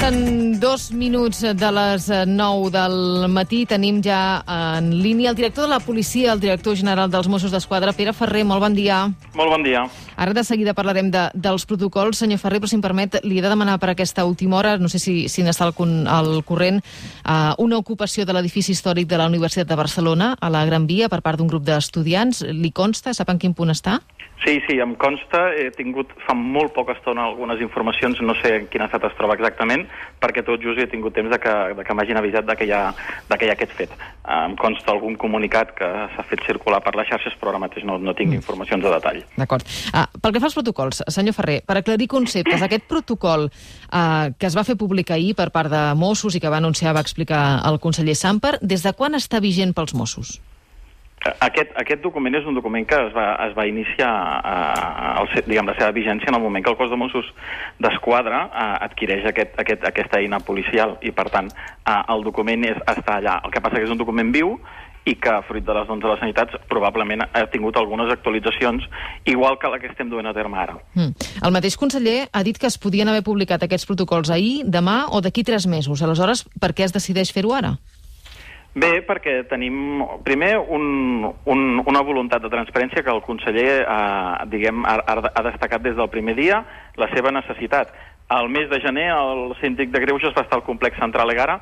Passen 2 minuts de les 9 del matí. Tenim ja en línia el director de la policia, el director general dels Mossos d'Esquadra, Pere Ferrer. Molt bon dia. Molt bon dia. Ara de seguida parlarem dels protocols. Senyor Ferrer, però si em permet, li he de demanar per aquesta última hora, no sé si n'està al corrent, una ocupació de l'edifici històric de la Universitat de Barcelona, a la Gran Via, per part d'un grup d'estudiants. Li consta? Sap en quin punt està? Sí, em consta. He tingut fa molt poca estona algunes informacions, no sé en quin estat es troba exactament, perquè tot just he tingut temps que m'hagin avisat que hi ha aquest fet. Em consta algun comunicat que s'ha fet circular per les xarxes, però ara mateix no tinc informacions de detall. D'acord. Pel que fa als protocols, senyor Ferrer, per aclarir conceptes, aquest protocol que es va fer públic ahir per part de Mossos i que va explicar el conseller Sàmper, des de quan està vigent pels Mossos? Aquest document és un document que es va iniciar la seva vigència en el moment que el cos de Mossos d'Esquadra adquireix aquesta eina policial i, per tant, el document està allà. El que passa que és un document viu i que, fruit de les de les sanitats, probablement ha tingut algunes actualitzacions, igual que la que estem duent a terme ara. El mateix conseller ha dit que es podien haver publicat aquests protocols ahir, demà o d'aquí 3 mesos. Aleshores, per què es decideix fer-ho ara? Bé, perquè tenim, primer, una voluntat de transparència que el conseller ha destacat des del primer dia, la seva necessitat. Al mes de gener, el síndic de Greuges va estar al complex Central Egara,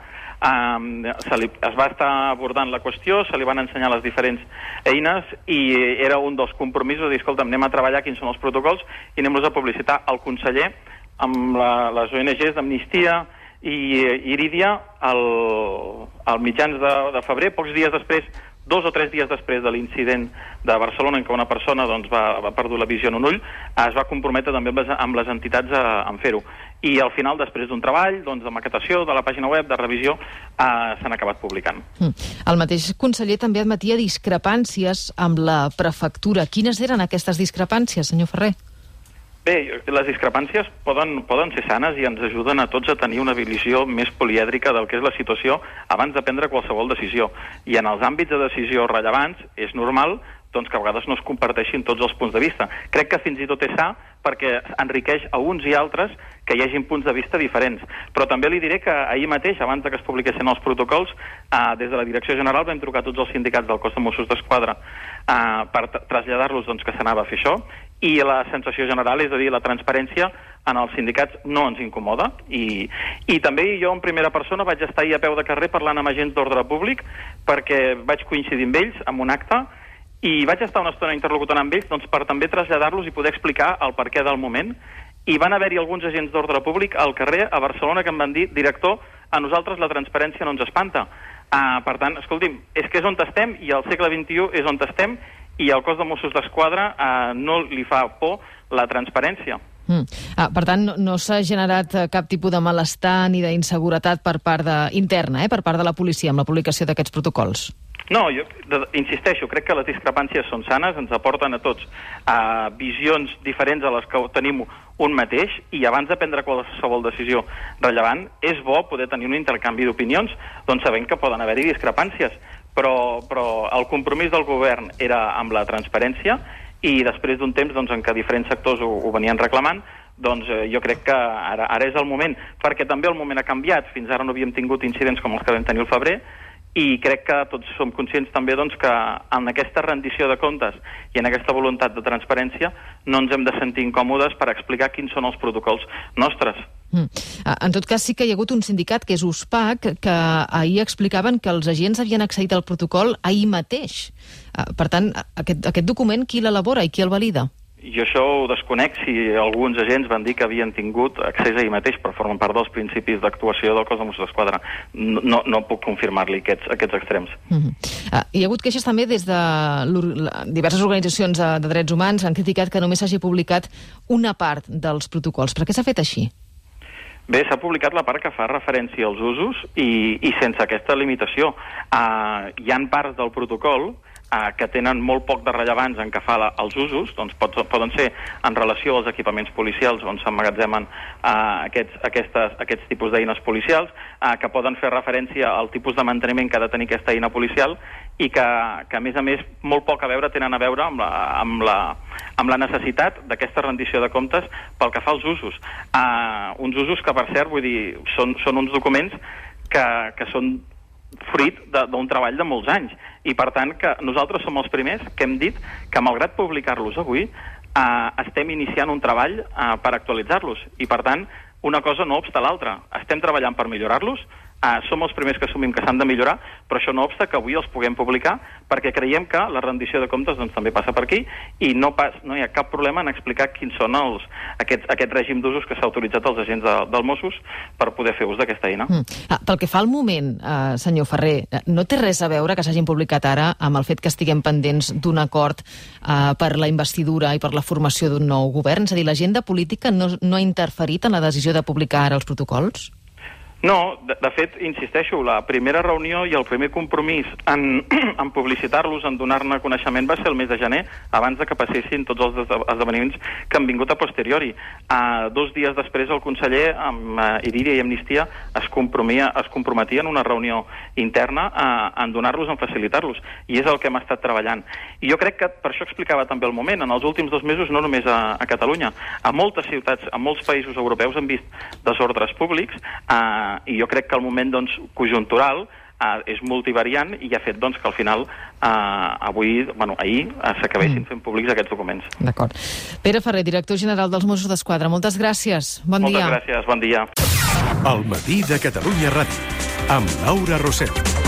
es va estar abordant la qüestió, se li van ensenyar les diferents eines i era un dels compromisos de dir, escolta, anem a treballar quins són els protocols i anem-los a publicitar. El conseller, amb les ONGs d'Amnistia i Irídia, al mitjans de febrer, pocs dies després, 2 o 3 dies després de l'incident de Barcelona en què una persona va perdre la visió en un ull, es va comprometre també amb les entitats a fer-ho. I al final, després d'un treball de maquetació de la pàgina web, de revisió, s'han acabat publicant. El mateix conseller també admetia discrepàncies amb la prefectura. Quines eren aquestes discrepàncies, senyor Ferrer? Bé, les discrepàncies poden ser sanes i ens ajuden a tots a tenir una visió més polièdrica del que és la situació abans de prendre qualsevol decisió. I en els àmbits de decisió rellevants és normal que a vegades no es comparteixin tots els punts de vista. Crec que fins i tot és sa perquè enriqueix a uns i altres que hi hagin punts de vista diferents. Però també li diré que ahir mateix, abans que es publiquessin els protocols, des de la Direcció General vam trucar tots els sindicats del cos de Mossos d'Esquadra per traslladar-los que s'anava a fer això, i la sensació general, és a dir, la transparència en els sindicats no ens incomoda, i també jo en primera persona vaig estar ahir a peu de carrer parlant amb agents d'ordre públic perquè vaig coincidir amb ells en un acte i vaig estar una estona interlocutant amb ells per també traslladar-los i poder explicar el perquè del moment. I van haver-hi alguns agents d'ordre públic al carrer a Barcelona que em van dir, director, a nosaltres la transparència no ens espanta. Per tant, escolti'm, és que és on estem i al segle XXI és on estem i al cos de Mossos d'Esquadra no li fa por la transparència. Per tant, no s'ha generat cap tipus de malestar ni d'inseguretat per part interna, per part de la policia, amb la publicació d'aquests protocols? No, jo insisteixo, crec que les discrepàncies són sanes, ens aporten a tots visions diferents a les que tenim un mateix, i abans de prendre qualsevol decisió rellevant és bo poder tenir un intercanvi d'opinions, sabent que poden haver-hi discrepàncies, però el compromís del govern era amb la transparència i després d'un temps en què diferents sectors ho venien reclamant, jo crec que ara és el moment, perquè també el moment ha canviat. Fins ara no havíem tingut incidents com els que vam tenir al febrer, i crec que tots som conscients també que en aquesta rendició de comptes i en aquesta voluntat de transparència no ens hem de sentir incòmodes per explicar quins són els protocols nostres. En tot cas, sí que hi ha hagut un sindicat, que és USPAC, que ahir explicaven que els agents havien accedit al protocol ahir mateix. Per tant, aquest document qui l'elabora i qui el valida? Jo això ho desconec, si alguns agents van dir que havien tingut accés ahir mateix, però formen part dels principis d'actuació del cos de Mossos d'Esquadra. No puc confirmar-li aquests extrems. Hi ha hagut queixes també des de diverses organitzacions de drets humans, han criticat que només s'hagi publicat una part dels protocols. Per què s'ha fet així? Bé, s'ha publicat la part que fa referència als usos i sense aquesta limitació. Hi ha parts del protocol que tenen molt poc de rellevants en què fa els usos, doncs poden ser en relació als equipaments policials on s'emmagatzemen aquests tipus d'eines policials, que poden fer referència al tipus de manteniment que ha de tenir aquesta eina policial i que a més, molt poc tenen a veure amb la necessitat d'aquesta rendició de comptes pel que fa als usos. Uns usos que, per cert, vull dir, són uns documents que són fruit d'un treball de molts anys. I, per tant, que nosaltres som els primers que hem dit que, malgrat publicar-los avui, estem iniciant un treball per actualitzar-los. I, per tant, una cosa no obsta l'altra. Estem treballant per millorar-los, som els primers que assumim que s'han de millorar, però això no obsta que avui els puguem publicar, perquè creiem que la rendició de comptes també passa per aquí i no hi ha cap problema en explicar quins són aquest règim d'usos que s'ha autoritzat als agents del Mossos per poder fer ús d'aquesta eina. Pel que fa al moment, senyor Ferrer, no té res a veure que s'hagin publicat ara amb el fet que estiguem pendents d'un acord per la investidura i per la formació d'un nou govern? És a dir, l'agenda política no ha interferit en la decisió de publicar ara els protocols? No, de fet, insisteixo, la primera reunió i el primer compromís en publicitar-los, en donar-ne coneixement, va ser el mes de gener, abans de que passessin tots els esdeveniments que han vingut a posteriori. 2 dies després, el conseller, amb Irídia i Amnistia, es comprometia en una reunió interna en donar-los, en facilitar-los, i és el que hem estat treballant. I jo crec que, per això explicava també el moment, en els últims 2 mesos, no només a Catalunya, a moltes ciutats, a molts països europeus han vist desordres públics, i jo crec que el moment conjuntural és multivariant i ha fet que al final ahir s'acabessin fent públics aquests documents. D'acord. Pere Ferrer, director general dels Mossos d'Esquadra, moltes gràcies. Bon dia. Moltes gràcies, bon dia. El matí de Catalunya Ràdio, amb Laura Rosel.